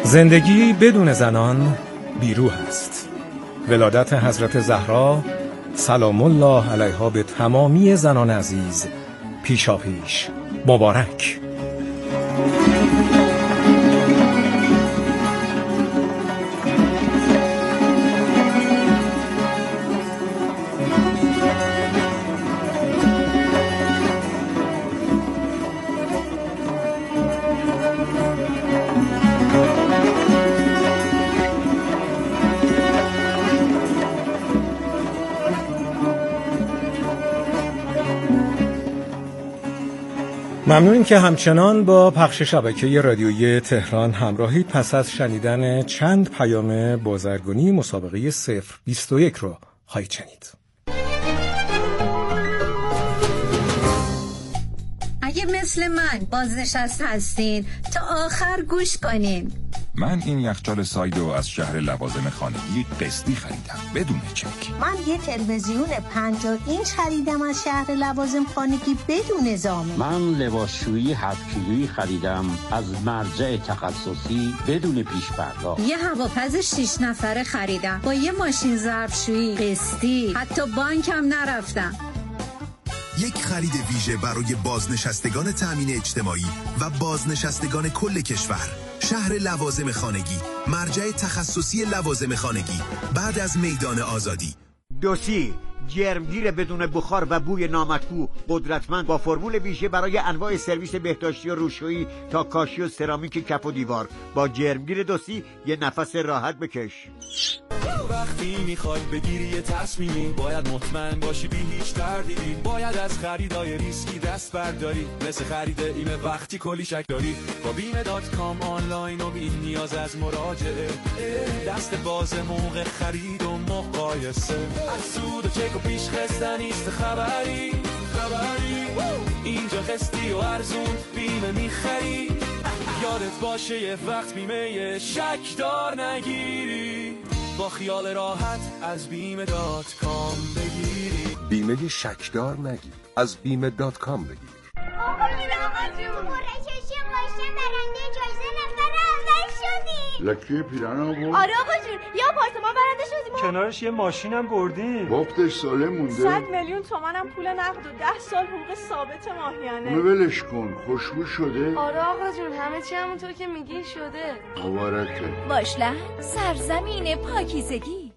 زندگی بدون زنان بیروح است. ولادت حضرت زهرا سلام الله علیها به تمامی زنان عزیز پیشاپیش مبارک. ممنونیم که همچنان با پخش شبکه رادیویی تهران همراهید. پس از شنیدن چند پیام بازرگانی مسابقه 021 رو خواهید شنید. اگه مثل من بازنشست هستین تا آخر گوش کنین. من این یخچال سایدو از شهر لوازم خانگی قسطی خریدم بدون چک. من یه تلویزیون 50 اینچ خریدم از شهر لوازم خانگی بدون ضامن. من لباسشویی 7 کیلویی خریدم از مرجع تخصصی بدون پیش پرداخت. یه هواپز 6 نفره خریدم با یه ماشین ظرفشویی قسطی، حتی بانک هم نرفتم. یک خرید ویژه برای بازنشستگان تامین اجتماعی و بازنشستگان کل کشور. شهر لوازم خانگی، مرجع تخصصی لوازم خانگی، بعد از میدان آزادی. دوسی جرمگیر بدون بخار و بوی نامطبوع، قدرتمند، با فرمول ویژه برای انواع سرویس بهداشتی و روشویی تا کاشی و سرامیک کف و دیوار. با جرمگیر دوسی یه نفس راحت بکش. وقتی میخوای بگیری یه تصمیمی، باید مطمئن باشی بی هیچ تردیدی. باید از خریدای ریسکی دست برداری، مثل خرید ایمه وقتی کلی شک داری. با بیمه.com آنلاین و بی نیاز از مراجعه، دست باز موقع خرید و مقایسه. از سود و چک و پیش خسته نیست خبری. اینجا خستی و ارزون بیمه میخری. یادت باشه یه وقت بیمه شک دار نگیری. با خیال راحت از بیمه.com بگیری. بیمه شکدار نگیر، از بیمه.com بگیر. آقا جون مورچشی قاشم برنده جایزه نفر اول شدیم. لکی پیرانو بود؟ آره آقا جون یه آپارتمان برنده شدیم. کنارش یه ماشینم بردیم. وقتش سالم مونده. 100 میلیون تومنم پول نقد و 10 سال حقوق ثابت ماهیانه. اونو ولش کن، خوشبو شده. آره آقا جون همه چی همونطور که میگی شده. مبارکه. باشلهر سرزمین پاکیزگی.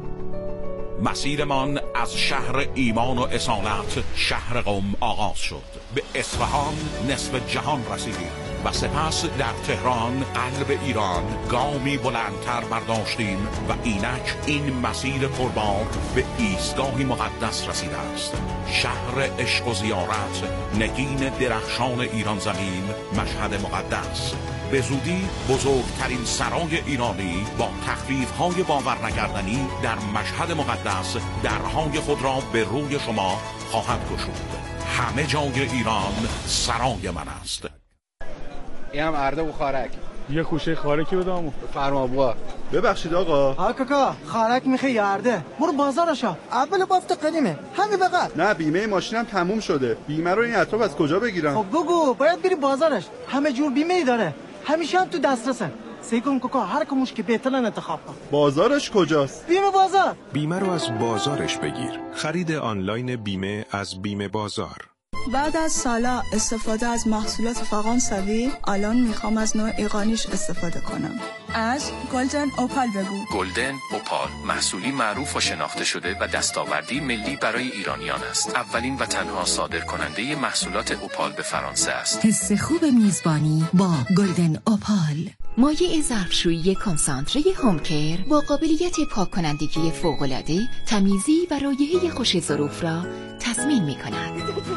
مسیرمان از شهر ایمان و اصالت شهر قم آغاز شد. به اصفهان نصف جهان رسیدیم و سپس در تهران قلب ایران گامی بلندتر برداشتیم و اینک این مسیر پربار به ایستگاهی مقدس رسیده است. شهر عشق و زیارت، نگین درخشان ایران زمین، مشهد مقدس. به زودی بزرگترین سرای ایرانی با تخفیف‌های باور نکردنی در مشهد مقدس درهای خود را به روی شما خواهد گشود. همه جای ایران سرای من است. این هم ارده و خارک. یه خوشه خارکی بدامو. فرما بوا. ببخشید آقا. کاکا خارک میخه یارده. برو بازارشا. اول بافت قدیمه. همین بغل. نه بیمه ماشینم تموم شده. بیمه رو این اطراف از کجا بگیرم؟ خب بگو باید بری بازارش. همه جور بیمه ای داره. همیشه هم تو دسترسه. سیکن کوکا هر کموش که بهترن انتخاب کن. بازارش کجاست؟ بیمه بازار. بیمه رو از بازارش بگیر. خرید آنلاین بیمه از بیمه بازار. بعد از سالا استفاده از محصولات فرانسوی، الان میخوام از نوع ایرانیش استفاده کنم. از گلدن اوپال بگو. گلدن اوپال محصولی معروف و شناخته شده و دستاوردی ملی برای ایرانیان است. اولین و تنها صادر کننده محصولات اوپال به فرانسه است. حس خوب میزبانی با گلدن اوپال. مایع ظرفشویی کنسانتره هومکر با قابلیت پاک کنندگی فوق‌العاده، تمیزی و رایحه خوش ظروف را تضمین می‌کند.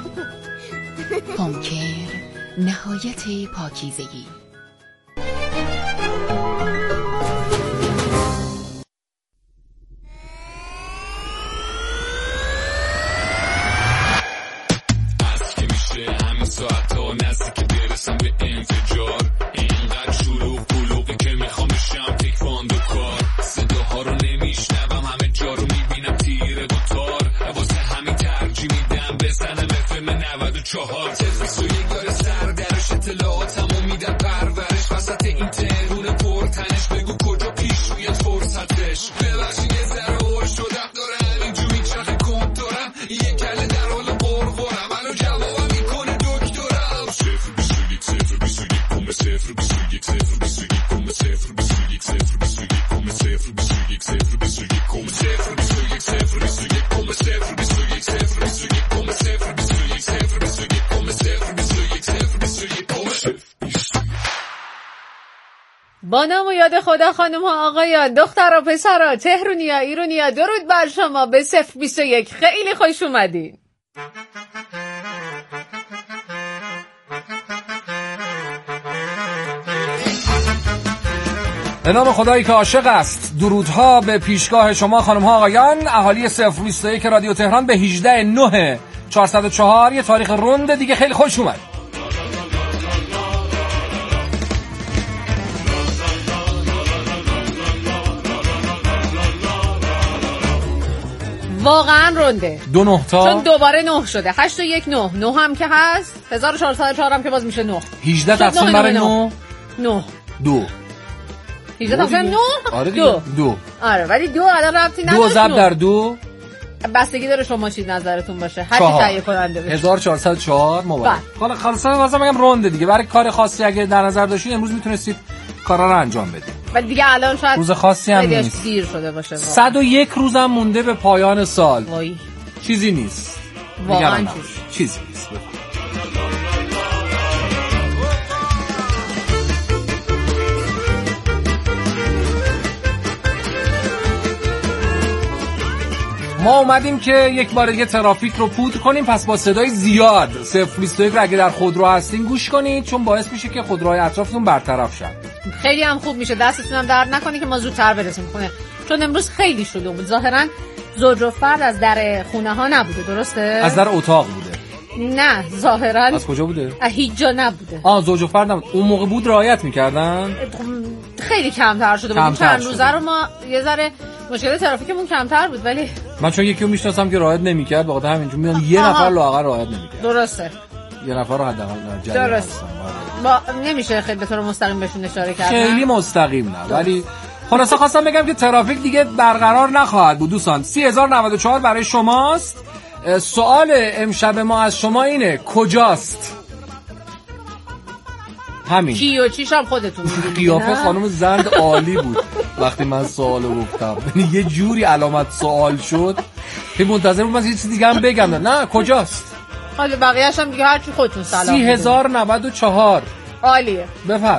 هومکر، نهایت پاکیزگی. از که میشه همین ساعت ها نزدیک برسم به انفجار. اینقدر شلوغ بلوغی که میخوام بشم تکواندو کار. صداها رو نمیشنوم همه جا رو میبینم تیره و تار. واسه همین ترجیح میدم بزنم FM 94. تلویزیون داره سر درش اطلاعاتمو میدم پر با نام و یاد خدا خانم ها آقایان دختر و پسرها تهرونیا ایرونیا درود بر شما به 021 خیلی خوش اومدین. به نام خدایی که عاشق است درودها به پیشگاه شما خانم ها آقایان اهالی 021 رادیو تهران به 18/9/404 یه تاریخ روند دیگه خیلی خوش اومد. واقعا رونده 2 تا چون دوباره 9 شده 8 و 1 9 هم که هست 1404 هم که باز میشه 9 18 تقسیم بر 9 2 18 تقسیم 9 آره دیگه 2 آره ولی 2 الان ربطی نداره 2 ضرب در 2 بستگی داره شما چی نظرتون باشه هر کی تهیه کننده بشه 1404 مبارک. حالا خلاصا واسه میگم رونده دیگه برای کار خاصی اگه در نظر داشتید امروز میتونستید کارا رو انجام بدید ولی دیگه الان شاید روز خاصی هم نیست دیر شده باشه 101 روزم مونده به پایان سال وای چیزی نیست واقعا چیزی نیست ما اومدیم که یک بار دیگه ترافیک رو پودر کنیم پس با صدای زیاد 021 رو اگه در خودرو هستین گوش کنید چون باعث میشه که خودروهای اطرافتون برطرف شن خیلی هم خوب میشه دستتون هم درد نکنه که ما زودتر برسیم خونه چون امروز خیلی شلوغ بود ظاهرا زوج و فرد از در خونه ها نبوده درسته از در اتاق بوده نه ظاهرا از کجا بوده هیچ جا نبوده زوج و فرد نبود اون موقع بود رعایت میکردن خیلی کمتر شده بود چند روزه رو ما یه ذره مشکل ترافیکمون کمتر بود ولی من چون یکی رو میشناسم که رعایت نمیکرد واقعا همینجوری میگم یه نفر لااقل رعایت نمیکرد درسته یه نفر رو حداقل درست با نمیشه خیلی به طور مستقیم بهشون اشاره کرد خیلی مستقیم نه ولی خلاصه خواستم بگم که ترافیک دیگه برقرار نخواهد بود دوستان 30,094 برای شماست سوال امشب ما از شما اینه کجاست همین کی و چیش هم خودتون میدونید قیافه خانم زند عالی بود وقتی من سوالو گفتم یه جوری علامت سوال شد که منتظر بود من یه چیز دیگه هم بگم نه کجاست حالا بقیه‌اش هم دیگه هر چی خودتون سلام 30,094 عالیه بفرم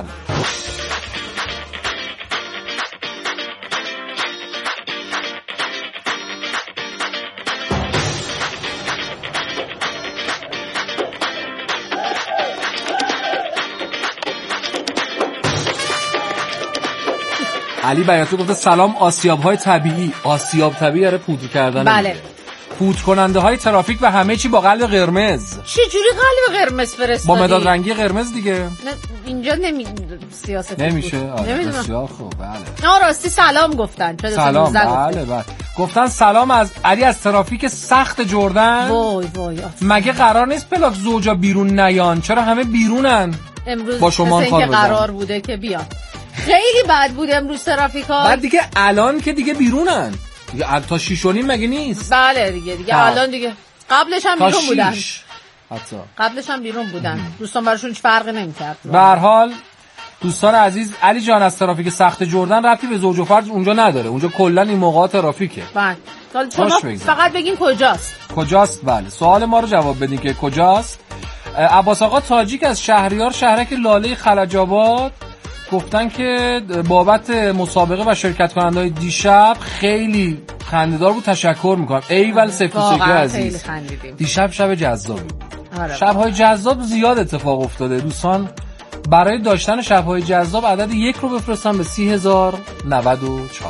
علی بیاتو گفته سلام آسیاب‌های طبیعی آسیاب طبیعی یاره پودر کردن بله پودر کننده های ترافیک و همه چی با قلب قرمز چه جوری قلب قرمز فرستادی با مداد رنگی قرمز دیگه نه اینجا سیاست نمیشه بسیار خوب بله راستی سلام گفتن سلام بله گفتن سلام از علی از ترافیک سخت جردن وای مگه قرار نیست پلاک زوجا بیرون نیان چرا همه بیرونن امروز با شما که قرار بوده که بیان خیلی بد بود امروز ترافیکا بعد دیگه الان که دیگه بیرونن دیگه تا 6:30 مگه نیست بله دیگه الان دیگه قبلش هم بیرون بودن حتی قبلش هم بیرون بودن دوستان براشون هیچ فرقی نمی‌کرد به هر حال دوستان عزیز علی جان از ترافیک سخت جردن ربطی به زوج و فرد اونجا نداره اونجا کلا این موقع ترافیکه بله شما فقط بگین کجاست بله سوال ما رو جواب بدین که کجاست عباس آقا تاجیک از شهریار شهرک لاله خلج آباد گفتن که بابت مسابقه و شرکت کننده‌های دیشب خیلی خنده‌دار بود تشکر میکنم ایول 021 عزیز دیشب شب جذابی بود شب‌های جذاب زیاد اتفاق افتاده دوستان برای داشتن شب‌های جذاب عدد 1 رو بفرستم به 30,094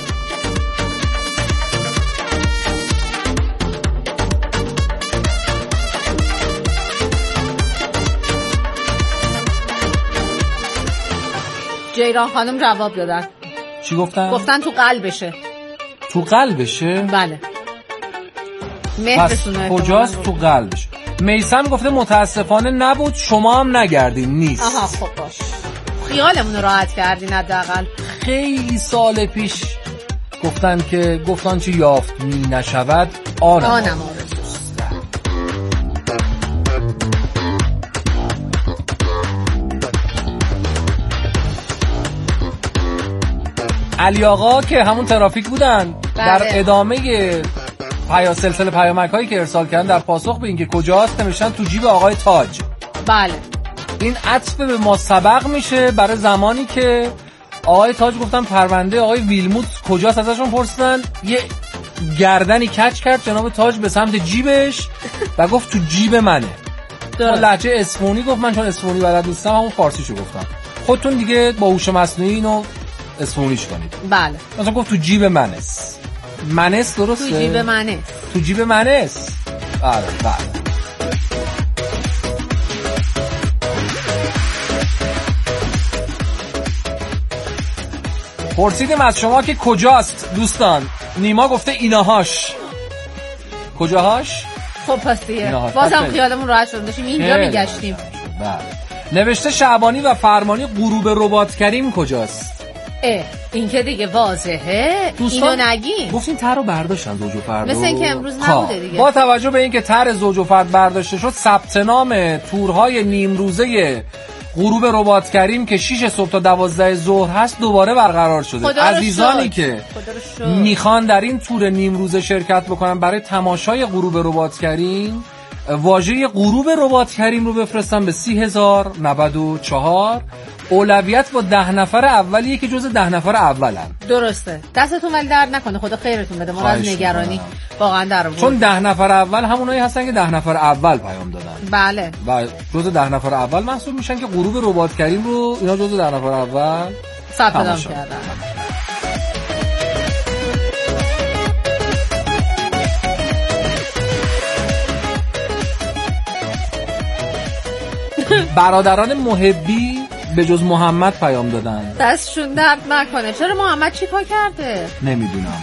جیران خانم جواب دادن چی گفتن؟ گفتن تو قلبشه تو قلبشه؟ بله پس کجاست تو قلبش؟ میسم گفته متاسفانه نبود شما هم نگردین نیست آها خب باش خیالمون رو راحت کردین حداقل خیلی سال پیش گفتن چی یافت می نشود آنم علی آقا که همون ترافیک بودن در ادامه سلسله پیامک هایی که ارسال کردن در پاسخ به اینکه کجاست نوشتن تو جیب آقای تاج. بله این عطف به ما سبق میشه برای زمانی که آقای تاج گفتن پرونده آقای ویلموت کجاست، ازشون پرسیدن، یه گردنی کج کرد جناب تاج به سمت جیبش و گفت تو جیب منه. لهجه اصفهانی گفت، من چون اصفهانی بلد نیستم همون فارسیشو گفتم. خودتون دیگه با هوش مصنوعی اینو اصفهانیش کنید. بله مثلا گفت تو جیب منست. منست درسته؟ تو جیب منست. تو جیب منست. بله. پرسیدیم از شما که کجاست دوستان. نیما گفته ایناهاش. کجاهاش؟ خب پس دیگه بازم خیالمون راحت شد، داشتیم اینجا میگشتیم. بله. نوشته شعبانی و فرمانی غروب ربات کریم کجاست؟ این که دیگه واضحه. اینو نگیم. گفتین تر رو برداشتن زوج و فرد. مثل اینکه امروز نبوده دیگه. با توجه به اینکه تر زوج و فرد برداشته شد، ثبت نام تورهای نیم روزه غروب ربات کریم که 6 صبح تا 12 ظهر هست دوباره برقرار شده. عزیزانی که میخوان در این تور نیم روزه شرکت بکنن برای تماشای غروب ربات کریم، واژه غروب ربات کریم رو بفرستن به 30,094. اولویت با 10 نفر اولیه که جز 10 نفر اولن. درسته. دستتون ولی درد نکنه، خدا خیرتون بده. ما از نگرانی واقعا در آورد. چون 10 نفر اول همونایی هستن که 10 نفر اول پیام دادن. بله. و جز 10 نفر اول محسوب میشن که غروب ربات کریم رو اینا جز 10 نفر اول ثبت نام کردن. برادران محبی به جز محمد پیام دادن. دستشون درد نکنه. چرا محمد چی کار کرده؟ نمیدونم.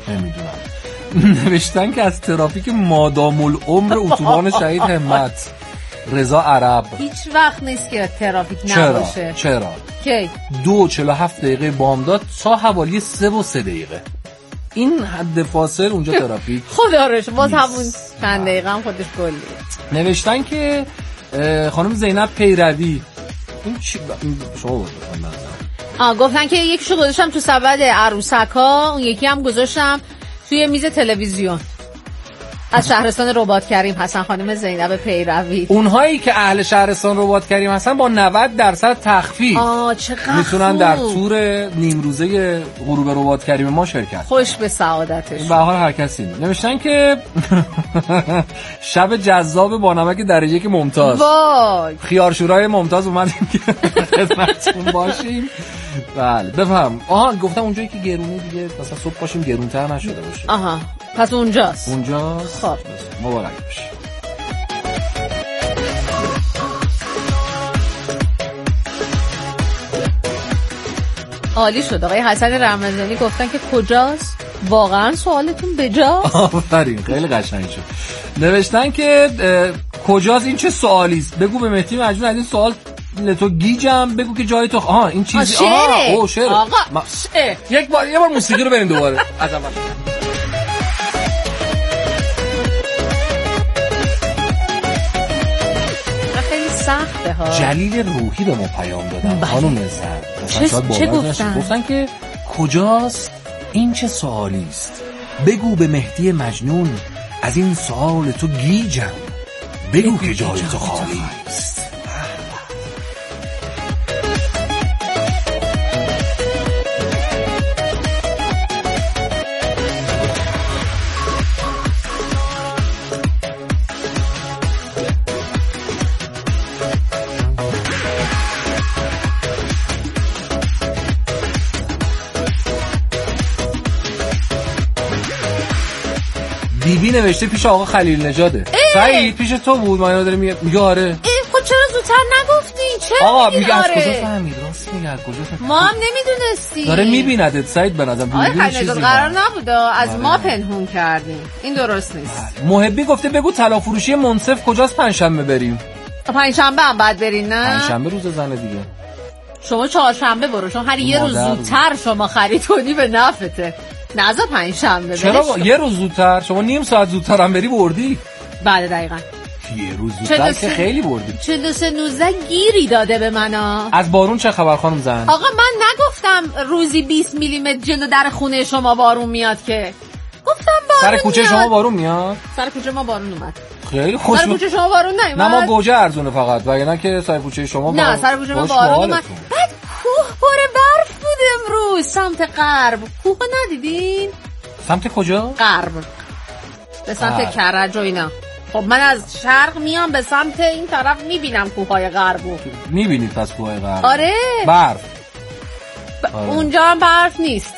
نوشتن که از ترافیک مادام العمر اتوبان شهید همت رضا عرب هیچ وقت نیست که ترافیک نباشه. چرا؟ کی؟ 2:47 دقیقه بامداد تا حوالی 3:03. این حد فاصل اونجا ترافیک خدا روش باز همون چند دقیقه هم خودش کلیه. نوشتن که خانم زینب پیروی این چی شما گفتن که یکیشو گذاشتم تو سبد عروسکا، اون یکی هم گذاشتم توی میز تلویزیون. از شهرستان ربات کریم هستن خانم زینب پیروی. اونهایی که اهل شهرستان ربات کریم هستن با 90% تخفیف میتونن در تور نیم روزه غروب ربات کریم ما شرکت. خوش به سعادتش. به حال هر کسی. نوشتن که شب جذاب با نمک درجه یک ممتاز. وای خیارشورای ممتاز اومدیم که خدمتتون باشیم. بله بفهم. گفتم اونجایی که گرونه دیگه مثلا صبح باشیم گرونتر نشده باشه. پس اونجاست. خب مبارک باشه. عالی شد. آقای حسن رمضانی گفتن که کجاست؟ واقعا سوالتون بجاست؟ آفرین خیلی قشنگ شد. نوشتن که کجاست این چه سوالی است؟ بگو به مهدی مجنون از این سوال تو گیجم، بگو که جای تو این چیزی شعره. آقا یه بار موسیقی رو بریم دوباره از اول. سخته ها. جلیل روحی به ما پیام دادن خانم زن. چه گفتن که کجاست این چه سوالی است؟ بگو به مهدی مجنون از این سوال تو گیجم، بگو که جای تو خالی است. بیبی نوشته پیش آقا خلیل نژاده. سعید پیش تو بود. ما اینو داره میگه آره. خب چرا زودتر نگفتین؟ چرا آقا میگه از کجا فهمید؟ راست میگه از کجا فهمید؟ ما هم نمیدونستیم. داره میبیندت سعید به نظرم. آقا خلیل نژاد قرار نبود از ما پنهون کردیم. این درست نیست. محبی گفته بگو طلا فروشی منصف کجاست پنجشنبه بریم. پنجشنبه هم بعد برین نه؟ پنجشنبه روز زنه دیگه. شما چهارشنبه برو چون هر یه روز زودتر شما خرید کنی به نفعته. نزا پنجشنبه. چرا یه روز زودتر؟ شما نیم ساعت زودتر هم بری بردی. بله دقیقاً. یه روز زودتر که خیلی بردی. 43 گیری داده به من. از بارون چه خبر خانم زن؟ آقا من نگفتم روزی 20 میلیمتر جلو در خونه شما بارون میاد که. گفتم بارون سر کوچه میاد. شما بارون میاد؟ سر کوچه ما بارون اومد. خیلی خوش. سر کوچه شما بارون نیومد؟ نه ما گوجه ارزونه فقط، وگرنه که سر کوچه شما نه سر کوچه ما بارون اومد. بعد کوه پر برف بود امروز سمت غرب. کوه ندیدین؟ سمت کجا؟ غرب. به سمت کرج و اینا. خب من از شرق میام به سمت این طرف میبینم کوههای غربو. میبینید پس کوههای غرب؟ آره. برف. آره. اونجا هم برف نیست.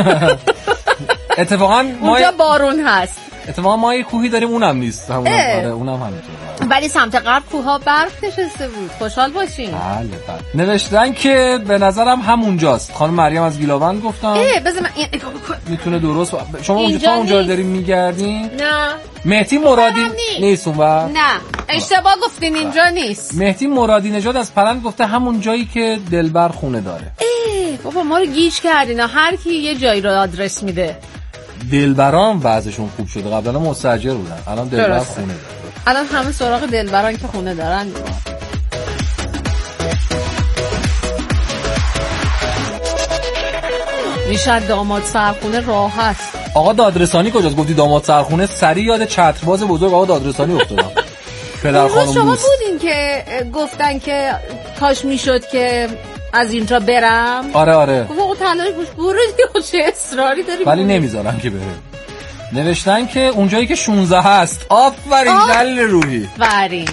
اتفاقا اونجا بارون هست. اتفاقا ما یه کوهی داریم اونم نیست. آره اونم همینطوره. ولی سمت غرب کوها برف نشسته بود. خوشحال باشین. بله. نوشتن که به نظرم همونجاست. خانم مریم از گیلاوند گفتن. بذار من میتونه درست شما اونجا دارین میگردین؟ نه. مهدی مرادی نیست اونور؟ نه. اشتباه گفتین اینجا نیست. مهدی مرادی نژاد از پلنگ گفته همون جایی که دلبر خونه داره. بابا ما رو گیج کردین. هر کی یه جایی رو آدرس میده. دلبران وضعشون خوب شده. قبلا مستاجر بودن. الان دلبر خونه داره. الان همه سراغ دلبران که خونه دارن. میشه داماد سرخونه راه هست. آقا دادرسانی کجاست؟ گفتی داماد سرخونه، سری یاد چترباز بزرگ آقا دادرسانی افتادم. پدر خانم شما بودین که گفتن که کاش میشد که از اینجا برم. آره گفتم تلاش پوش برو چه اصراری داری. ولی نمیذارم که بره. نوشتن که اونجایی که 16 هست. آفرین دلیل روحی. آفرین.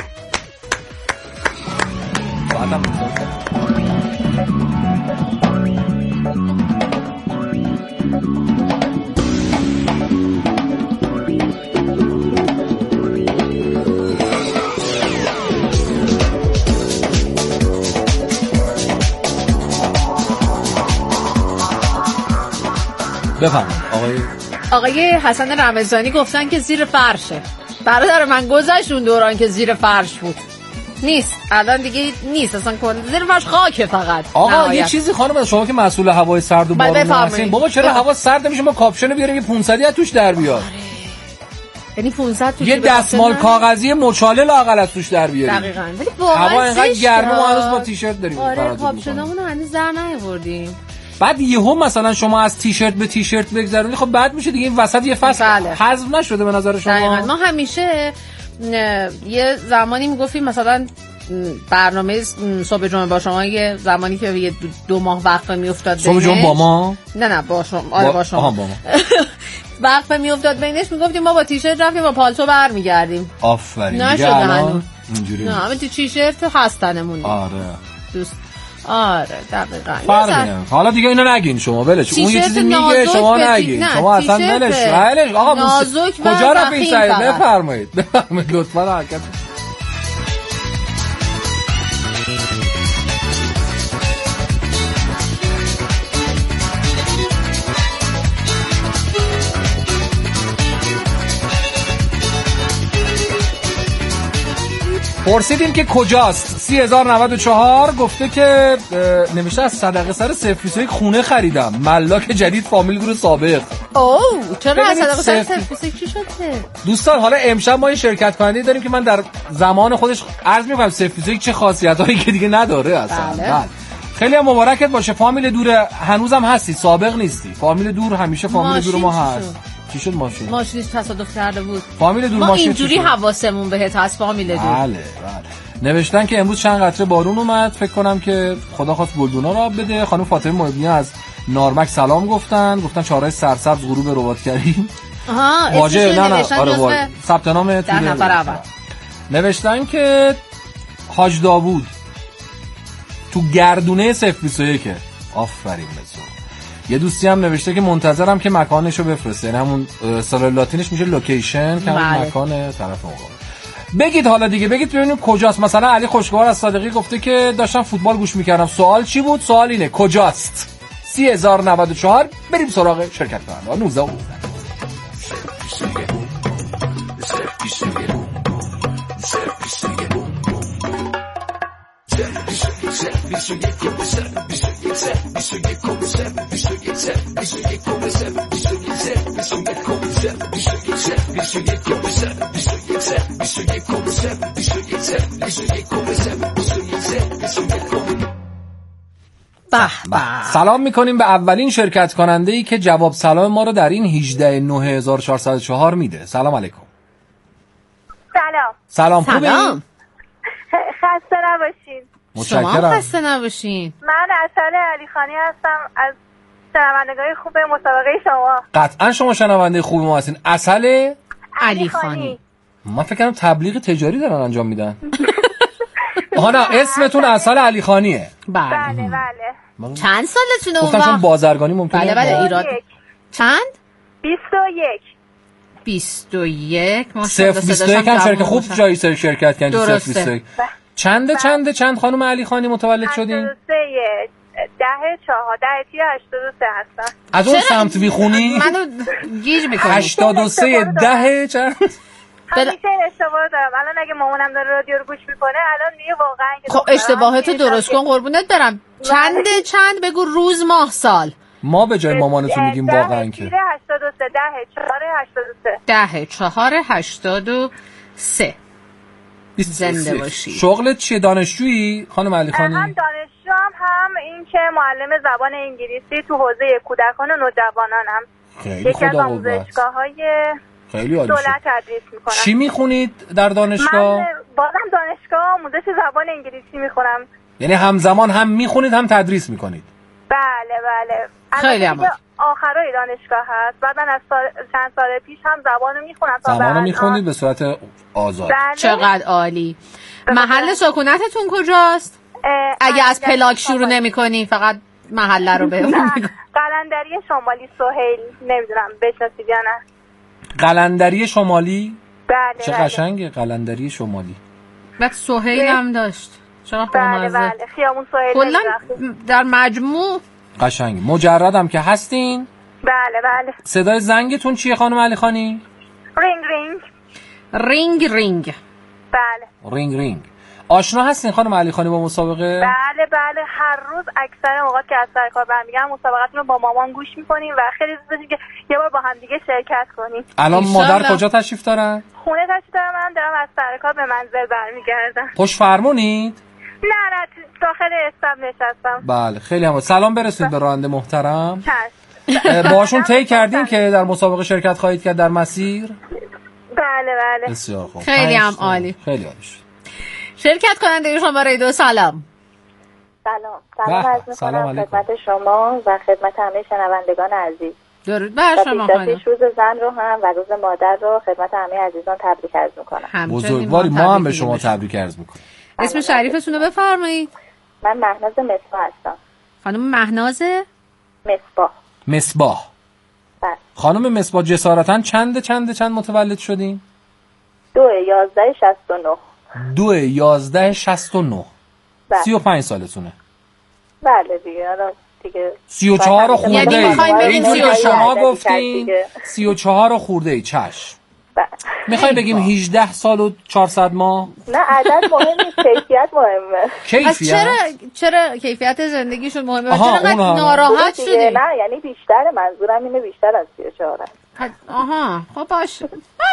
بفرمایید آقای حسن رمضانی گفتن که زیر فرشه. برادر من گذشت اون دوران که زیر فرش بود. نیست الان دیگه نیست اصلا. زیر فرش خاکه فقط. آقا یه چیزی خانم شما که مسئول هوای سرد و بارون هستین، بابا چرا هوا سرد میشه ما کاپشن بیاریم یه 500 از توش در بیاد. یعنی 500 توش یه دستمال کاغذی مچاله لااقل از توش در بیاریم. دقیقاً. ولی واقعا هوا اینقدر گرمه ما هنوز با تیشرت داریم. آره کاپشنامون هنوز در نیاوردیم. بعد یهو مثلا شما از تیشرت به تیشرت بگذرونی، خب بعد میشه دیگه این وسط یه فصل حذف نشده به نظر شما؟ دقیقاً. ما همیشه یه زمانی میگفتیم مثلا برنامه صبح جمعه با شما یه زمانی که یه 2 ماه وقفه میافتاد صبح جمعه با ما؟ نه با شما. آره با شما. با ما. وقفه میافتاد بینش میگفتیم ما با تیشرت رفتیم با پالتو برمیگردیم. آفرین. نشده هنوز اینجوری. نه همین تیشرت هستنمون. آره دوست. آره دقیقاً. حالا دیگه اینو نگین شما ولش. اون یه چیزی میگه شما نگین. شما اصلا ولش. آقا کجا رفتین سعید؟ بفرمایید لطفاً حرکت. پرسیدیم که کجاست. 3094 گفته که نوشته از صدقه سر 021 خونه خریدم. ملاک جدید فامیل گروه سابق. چرا از صدقه سر 021 چی شده؟ دوستان حالا امشب ما یه شرکت کننده داریم که من در زمان خودش عرض می‌کنم 021 چه خاصیتایی که دیگه نداره اصلا. بله. خیلی هم مبارکت باشه. فامیل دور هنوزم هستی، سابق نیستی. فامیل دور همیشه فامیل دور ما هست. چی شد ماشینش تصادف کرده بود. فامیل دور ما ماشین اینجوری حواسمون بهت هست فامیل دور. بله. نوشتن که امروز چند قطره بارون اومد. فکر کنم که خدا خواست گلدونا را بده. خانم فاطمه محبی از نارمک سلام گفتن چهارراه سرسبز غروب رباط‌کریم. واژه نه آره ثبت نام در نفر اول. نوشتن که حاج داوود تو گردونه 021. آفرین بزرگ. یه دوستی هم نوشته که منتظرم که مکانشو بفرسته. یعنی همون اصطلاح لاتینش میشه لوکیشن که مکان طرف مقابل. بگید حالا دیگه بگید ببینیم کجاست. مثلا علی خوشگوار از صادقی گفته که داشتم فوتبال گوش میکردم. سوال چی بود؟ سوال اینه کجاست؟ 3094. بریم سراغ شرکت کننده 19 21 سلام میکنیم به اولین شرکت کننده ای که جواب سلام ما رو در این 18/9404 میده. سلام علیکم. سلام خوبین؟ خسته نباشین. متشکرم. شما خسته نباشین. من اصل علیخانی هستم از شنوندگان خوب مسابقه شما. قطعا شما شنونده خوب ما هستین. اصل علیخانی. من فکر کنم تبلیغ تجاری دارن انجام میدن. آها نه اسمتون اصل علیخانیه. بله. چند سالتونه اون وقت؟ گفتم چون بازرگانی ممکنه. بله ایراد. چند؟ 21. ماشاءالله. 21 هم شرکت خوب جایی شرکت کردین. 21. چند خانم علیخانی متولد شدین؟ 83 هستم. از اون سمت میخونی؟ منو گیج میکنی. 83 10 چند؟ همیشه این اشتباه دارم. الان اگه مامانم داره رادیو رو گوش میکنه الان میگه واقعا که خب اشتباهتو درست کن قربونت برم. چند بگو روز ماه سال. ما به جای مامانتون میگیم واقعا که 10/4/83 زنده باشی. شغلت چیه؟ دانشجویی خانم علیخانی؟ هم دانشجوام هم این که معلم زبان انگلیسی تو حوزه کودکان و نوجوانانم. یکی از آموزشگاه‌های خیلی عالی دولت تدریس میکنم. چی میخونید در دانشگاه؟ من بازم دانشگاه آموزش زبان انگلیسی میخونم. یعنی همزمان هم میخونید هم تدریس میکنید؟ بله. خیلی عالی. آخرای دانشگاه هست. بعد من از چند سال پیش هم زبانو میخونم. زبانو میخونید به صورت آزاد. بله. چقدر عالی. محل سکونتتون کجاست؟ اگه از پلاک شروع نمی‌کنی فقط محله رو بهمون میگی. قلندری شمالی سهیل. نمیدونم بشناسید یا نه. قلندری شمالی؟ بله. چه قشنگه قلندری شمالی. بعد سهیل هم داشت. بله. خیابون سهیل. کلا در مجموع قشنگه. مجردم که هستین؟ بله. صدای زنگتون چیه خانم علیخانی؟ رینگ. بله. رینگ. آشنا هستین خانم علیخانی با مسابقه؟ بله. هر روز اکثر موقعات که از سر کار برمیگردم مسابقاتون رو با مامان گوش میکنیم و خیلی دوست داشتیم که یه بار با هم دیگه شرکت کنیم. الان مادر کجا تشریف دارن؟ خونه تشریف دارم. من دارم از سر کار به منزل برمیگردم. پشت فرمونید؟ نه داخل استم نشستم. بله خیلی هم سلام برسونید به راننده محترم. باهاشون طی کردین که در مسابقه شرکت خواهید کرد در مسیر؟ بله. بسیار خوب. خیلی هم عالی. خیلی عالی شد. شرکت کننده شماره 2 سلام. سلام عرض می‌کنم خدمت شما و خدمت همه شنوندگان عزیز. درود بر شما خانم. روز زن رو هم و روز مادر رو خدمت همه عزیزان تبریک عرض می‌کنم. بزرگواری ما هم به شما تبریک عرض می‌کنیم. اسم شریفتون رو بفرمایید. من مهناز مصباح هستم. خانم مهناز مصباح. بله. خانم مصباح جسارتاً چند متولد شدین؟ 2/11/69. 2/11/69. 35 سالتونه. بله دیگه 34 رو خورده یعنی میخوایم بگیم اینجوری که شما گفتین 34 رو خورده ای چشم. میخوایم بگیم 18 سال و 400 ماه؟ نه عدد مهم نیست، کیفیت مهمه. کیفیت؟ چرا کیفیت زندگیشون مهمه؟ چرا ناراحت شدی؟ نه یعنی بیشتر، منظورم اینه بیشتر از 34. آها خب باشه.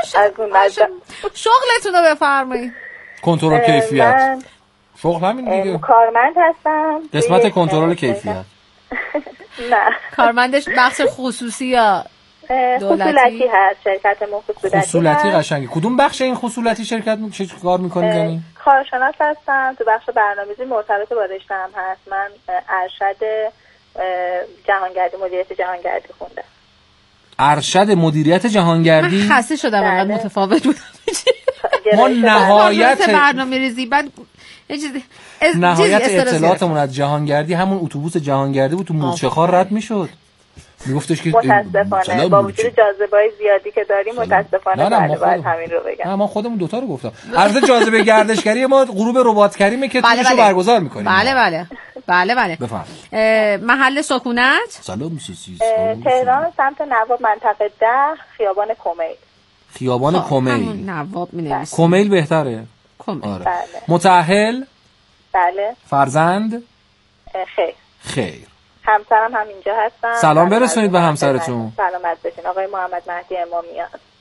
شغلتون رو بفرمایید. کنترل کیفیت. شغل همین دیگه. کارمند هستم. قسمت کنترل کیفیت. نه. کارمندش بخش خصوصی یا خصوصی هست شرکت ما خصوصی قشنگه. کدوم بخش این خصوصی شرکت چه کار میکنید یعنی؟ کارشناس هستم تو بخش برنامه‌ریزی مرتبط با رشته‌ام هست. من ارشد جهانگردی مدیریت جهانگردی خوندم. ارشد مدیریت جهانگردی؟ من خسته شدم انقدر متفاوت بودم. ما نهایت برنامه‌ریزی بعد نهایت اطلاعاتمون از جهانگردی همون اتوبوس جهانگردی بود تو مورچه‌خوار رد میشد. میگفتش که متاسفانه با وجود جاذبه‌های زیادی که داریم متاسفانه باید همین رو بگم. ما خودمون دوتا رو گفتم. البته جاذبه گردشگری ما غروب ربات کریمه که تونشو برگزار می‌کنیم. بله. بفرمایید. محل سکونت؟ سلام سوسیس. تهران سمت نواب منطقه 10 خیابان کمیل. خیابان کمیل. نواب می‌نویسیم. کمیل بهتره. آره. بله. متأهل؟ بله. فرزند؟ خیر. همسرم هم اینجا هستن. سلام برسونید به همسرتون. سلامت باشین. آقای محمد مهدی امامیان.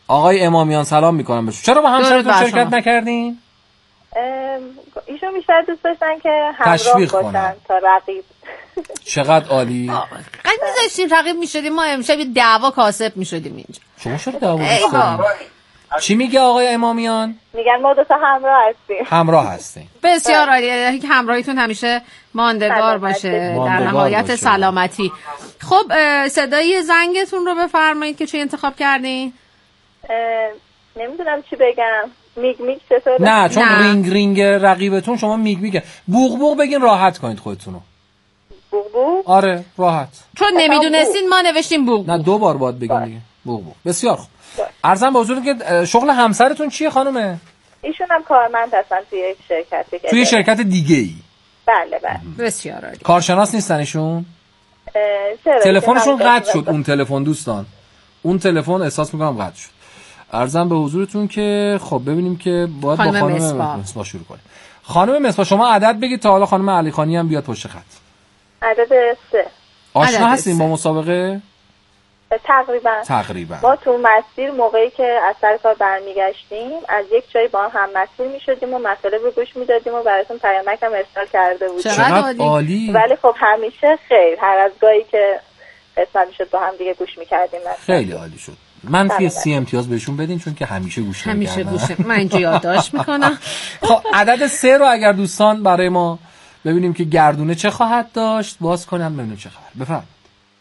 آقای امامیان سلام میکنم بهشون. چرا با همسرتون شرکت نکردین؟ ایشون بیشتر دوست داشتن که همراه باشن تا رقیب. چقدر عالی. اگه میذاشتیم رقیب میشدیم ما امشب دعوا کاسب میشدیم اینجا. شما چرا دعوا میکنید؟ چی میگه آقای امامیان؟ میگن ما دو تا همراه هستیم. همراه هستیم. بسیار عالیه که همراهیتون همیشه ماندگار باشه در نهایت سلامتی. خب صدای زنگتون رو بفرمایید که چی انتخاب کردین؟ نمیدونم چی بگم. میگ میگ چطوره؟ نه چون رینگ رینگ رقیبتون شما میگ میگه. بوق بوق بگین راحت کنید خودتونو. بوق بوق؟ آره راحت. چون نمیدونستین ما نوشتیم بوق بوق. نه 2 بار باید بگین دیگه. بوق بوق. بسیار خوب. عرضم به حضورتون که شغل همسرتون چیه خانومه؟ ایشون هم کارمند هستن توی یک شرکت دیگه. توی شرکت دیگه ای؟ بله بله. بسیار عالی. کارشناس نیستن ایشون؟ تلفنشون قطع شد. اون تلفن دوستان اون تلفن احساس میکنم قطع شد. عرضم به حضورتون که خب ببینیم که باید با خانم مصباح شروع کنیم. خانم مصباح شما عدد بگید تا حالا خانم علیخانی هم بیاد پشت خط. عدد 3. آشنا هستین با مسابقه؟ تقریبا. ما تو مسیر موقعی که از سر کار برمیگشتیم از یک جایی با هم مسیر میشدیم و مطالب رو گوش میدادیم و براتون پیامک هم ارسال کرده بودیم. چقدر عالی. ولی خب همیشه خیر هر از گاهی که قسمت میشد با هم دیگه گوش میکردیم. خیلی عالی شد. منفی 30 امتیاز بهشون بدین چون که همیشه گوش همیشه گوش. من اینجا یادداشت میکنم. خب عدد 3 رو اگر دوستان برای ما ببینیم که گردونه چه خواهد داشت باز کنم ببینیم چه خبر. بفرمایید.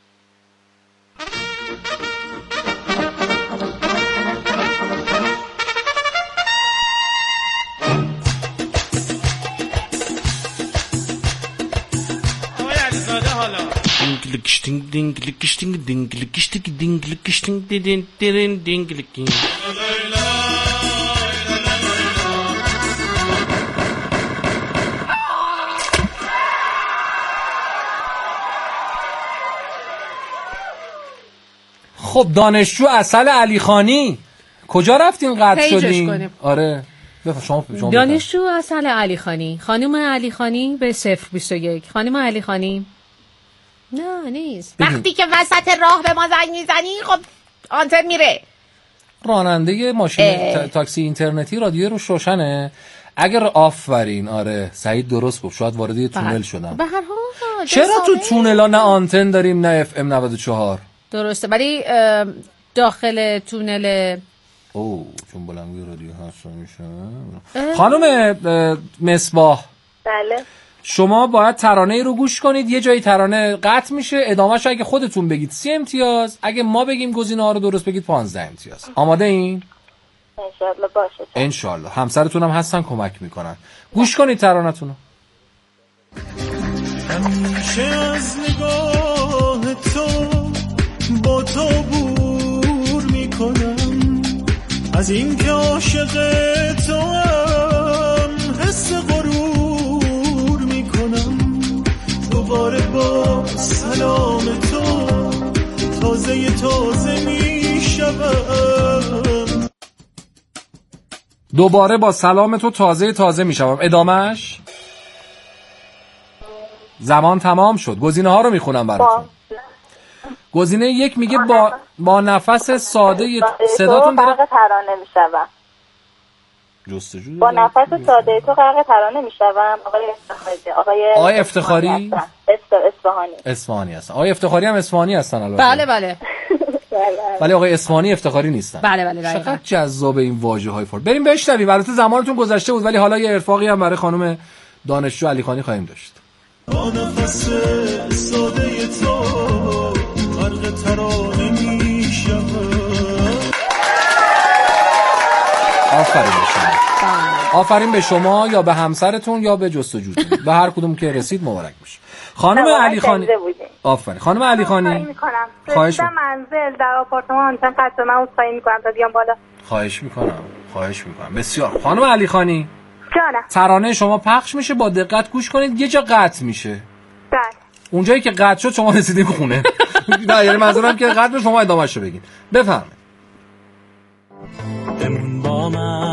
خب دانشجو عسل علیخانی کجا رفتین قطع شدین؟ آره شما دانشجو عسل علیخانی خانم علیخانی به 021 خانم علیخانی. نه نیست. وقتی که وسط راه به ما زنگ میزنی خب آنتن میره. راننده ماشین تاکسی اینترنتی رادیو رو روشنه. اگر آفرین آره سعید درست گفت شاید وارد یه تونل شدم. به هر حال چرا تو تونلا نه آنتن داریم نه FM 94؟ درسته ولی داخل تونل چون بلندگوی رادیو هست میشه. خانم مصباح بله شما باید ترانه رو گوش کنید. یه جایی ترانه قطع میشه ادامهش اگه خودتون بگید 30 امتیاز اگه ما بگیم گزینه‌ها رو درست بگید 15 امتیاز. آماده این؟ انشالله باشه. انشالله همسرتون هم هستن کمک میکنن. گوش کنید ترانه‌تون رو. همیشه از نگاه تو با تو بور میکنم از این که عاشق تو هم حس غرور میکنم دوباره با سلام تو تازه میشوم دوباره با سلام تو تازه میشوم. ادامهش زمان تمام شد. گزینه ها رو میخونم براتون. گزینه 1 میگه با نفس ساده صداتون غرق ترانه میشوم. جستجو با نفس ساده تو غرق ترانه میشوم. آقای افتخاری اصفهانی هستن. آقای افتخاری هم اصفهانی هستن البته. بله ولی آقای اصفهانی افتخاری نیستن. بله چقدر جذاب این واژه‌های فارسی. بریم بشنویم. البته زمانتون گذشته بود ولی حالا یه ارفاقی هم برای خانم دانشجو علیخانی خواهیم داشت. با نفس ساده تو غرق ترانه میشم. آفرین به شما یا به همسرتون یا به جستجوتون. به هر کدوم که رسید مبارک باشه. خانم علیخانی آفرین. خانم علیخانی خواهش میکنم منزل در آپارتمان چند قطع من عذرخواهی میکنم تا بیام بالا. خواهش میکنم بسیار. خانم علیخانی جانم ترانه شما پخش میشه با دقت گوش کنید. یه جا قطع میشه. بله اونجایی که قطع شد شما رسیدین خونه. نه یعنی منظورم که قطع شما ادامه‌شو بگین. بفرمایید. با من